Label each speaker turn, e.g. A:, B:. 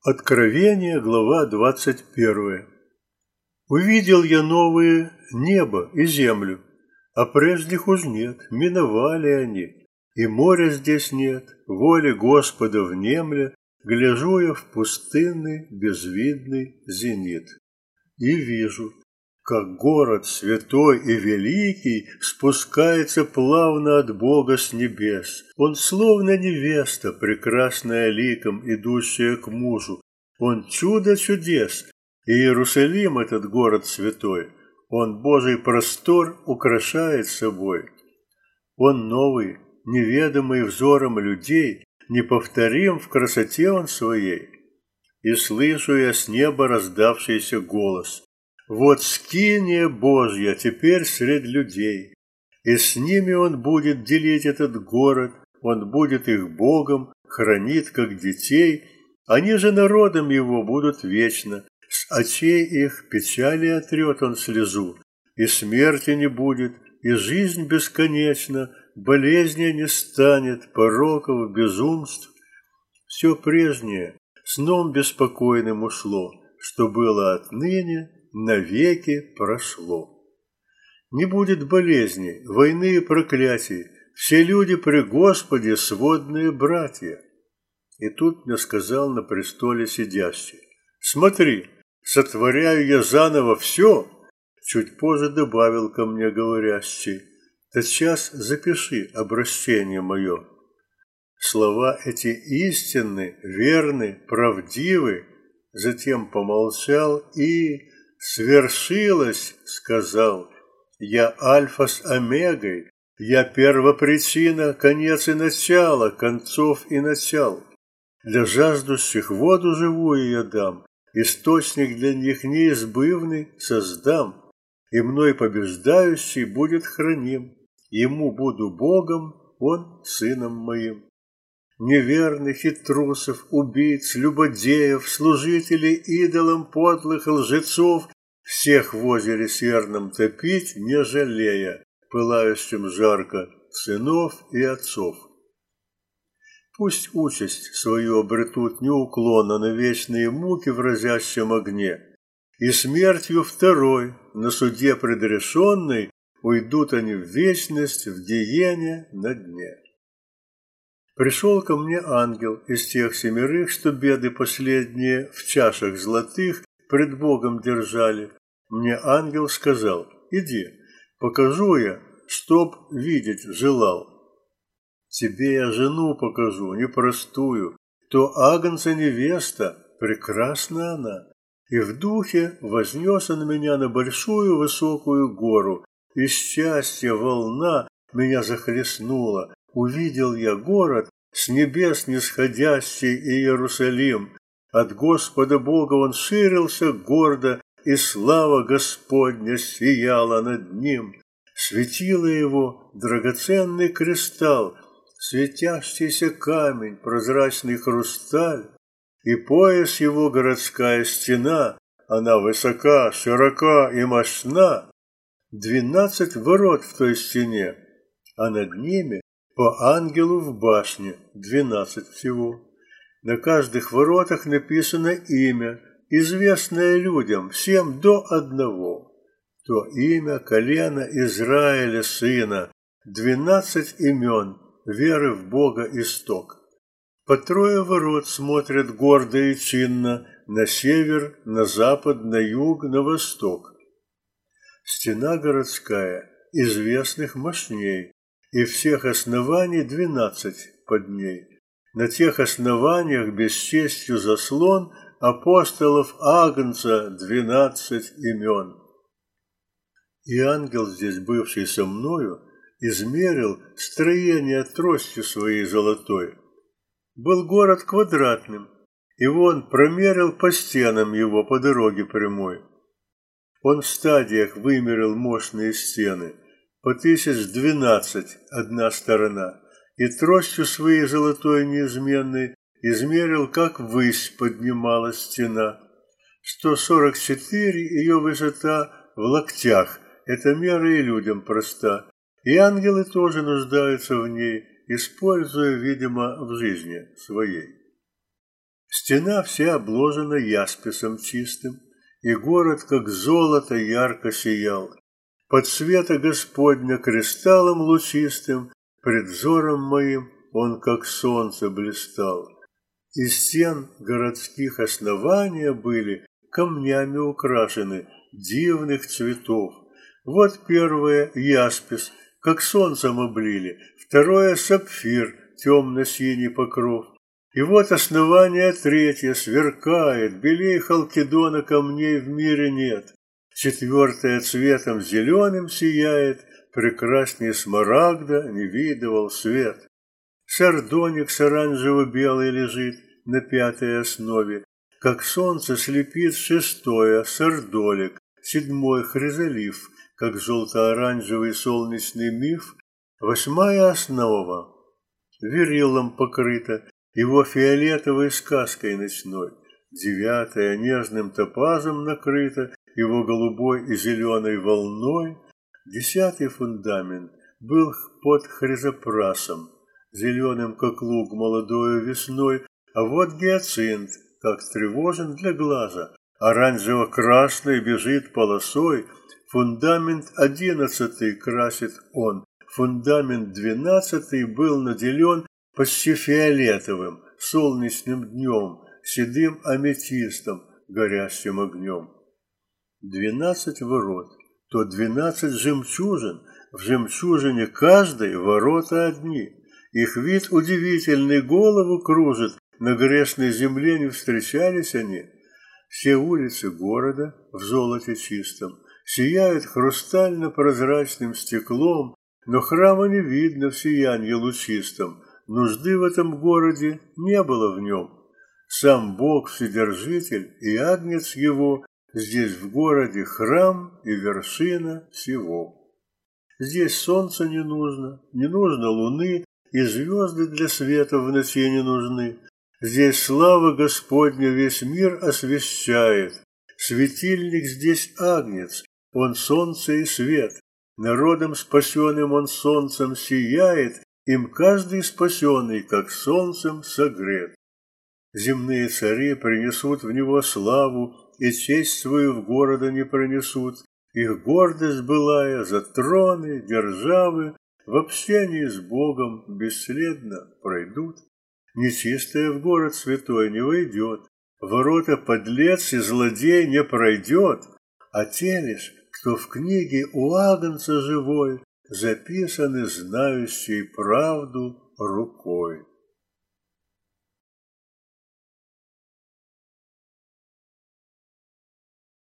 A: Откровение, глава 21. «Увидел я новые небо и землю, а прежних уж нет, миновали они, и моря здесь нет, воли Господа внемля, гляжу я в пустынный безвидный зенит. И вижу, как город святой и великий спускается плавно от Бога с небес. Он словно невеста, прекрасная ликом, идущая к мужу. Он чудо чудес, и Иерусалим, этот город святой, он Божий простор украшает собой. Он новый, неведомый взором людей, неповторим в красоте он своей. И слышу я с неба раздавшийся голос: «Вот скиния Божья теперь сред людей, и с ними он будет делить этот город, он будет их Богом, хранит как детей, они же народом его будут вечно, с очей их печали отрет он слезу, и смерти не будет, и жизнь бесконечна, болезни не станет, пороков, безумств. Все прежнее сном беспокойным ушло, что было отныне, навеки прошло. Не будет болезней, войны и проклятий, все люди при Господе сводные братья». И тут мне сказал на престоле сидящий: «Смотри, сотворяю я заново все». Чуть позже добавил ко мне говорящий: «Тотчас запиши обращение мое». Слова эти истинны, верны, правдивы. Затем помолчал и: «Свершилось, — сказал, — я Альфа с Омегой, я первопричина, конец и начало, концов и начал. Для жаждущих воду живую я дам, источник для них неизбывный создам, и мной побеждающий будет храним, ему буду Богом, он сыном моим. Неверных и трусов, убийц, любодеев, служителей идолам подлых лжецов всех в озере серном топить, не жалея, пылающим жарко, сынов и отцов. Пусть участь свою обретут неуклонно на вечные муки в разящем огне, и смертью второй, на суде предрешенной, уйдут они в вечность, в гиене на дне». Пришел ко мне ангел из тех 7, что беды последние в чашах золотых пред Богом держали. Мне ангел сказал: «Иди, покажу я, чтоб видеть желал. Тебе я жену покажу, непростую, то агнца невеста, прекрасна она». И в духе вознес он меня на большую высокую гору, и счастья волна меня захлестнула. Увидел я город, с небес нисходящий Иерусалим. От Господа Бога он ширился гордо, и слава Господня сияла над ним. Светило его драгоценный кристалл, светящийся камень, прозрачный хрусталь, и пояс его городская стена, она высока, широка и мощна. 12 ворот в той стене, а над ними по ангелу в башне 12 всего. На каждых воротах написано имя, известное людям, всем до одного. То имя колена Израиля сына, 12 имен, веры в Бога исток. По 3 ворот смотрят гордо и чинно на север, на запад, на юг, на восток. Стена городская известных мощней, и всех оснований 12 под ней. На тех основаниях бесчестью заслон апостолов Агнца 12 имен. И ангел, здесь бывший со мною, измерил строение тростью своей золотой. Был город квадратным, и вон промерил по стенам его по дороге прямой. Он в стадиях вымерил мощные стены, по 1012 одна сторона, и тростью своей золотой неизменной измерил, как ввысь поднималась стена. 144 ее высота в локтях, это мера и людям проста, и ангелы тоже нуждаются в ней, используя, видимо, в жизни своей. Стена вся обложена ясписом чистым, и город, как золото, ярко сиял. Под света Господня кристаллом лучистым пред взором моим он, как солнце, блистал. Из стен городских основания были камнями украшены дивных цветов. Вот первое — яспис, как солнцем облили, второе — сапфир, темно-синий покров. И вот основание третье сверкает, белей халкидона камней в мире нет. Четвертое цветом зеленым сияет, прекрасней смарагда не видывал свет. Сардоникс оранжево-белый лежит на пятой основе, как солнце слепит шестое сардолик, седьмой хризолиф, как желто-оранжевый солнечный миф, восьмая основа вериллом покрыта, его фиолетовой сказкой ночной, девятая нежным топазом накрыта, его голубой и зеленой волной, десятый фундамент был под хризопрасом, зеленым, как луг молодою весной, а вот гиацинт, как тревожен для глаза, оранжево-красный бежит полосой, фундамент 11 красит он, фундамент 12 был наделен почти фиолетовым, солнечным днем, седым аметистом, горящим огнем. 12 ворот, то 12 жемчужин, в жемчужине каждой ворота одни. Их вид удивительный голову кружит, на грешной земле не встречались они. Все улицы города в золоте чистом сияют хрустально-прозрачным стеклом, но храма не видно в сиянье лучистом, нужды в этом городе не было в нем. Сам Бог Вседержитель и Агнец его здесь в городе храм и вершина всего. Здесь солнца не нужно луны, и звезды для света в ночи не нужны. Здесь слава Господня весь мир освещает. Светильник здесь Агнец, он солнце и свет. Народом спасенным он солнцем сияет, им каждый спасенный, как солнцем, согрет. Земные цари принесут в него славу, и честь свою в города не пронесут. Их гордость былая за троны, державы в общении с Богом бесследно пройдут. Нечистое в город святой не войдет, ворота подлец и злодей не пройдет, а те лишь, кто в книге у Агнца живой записаны знающей правду рукой.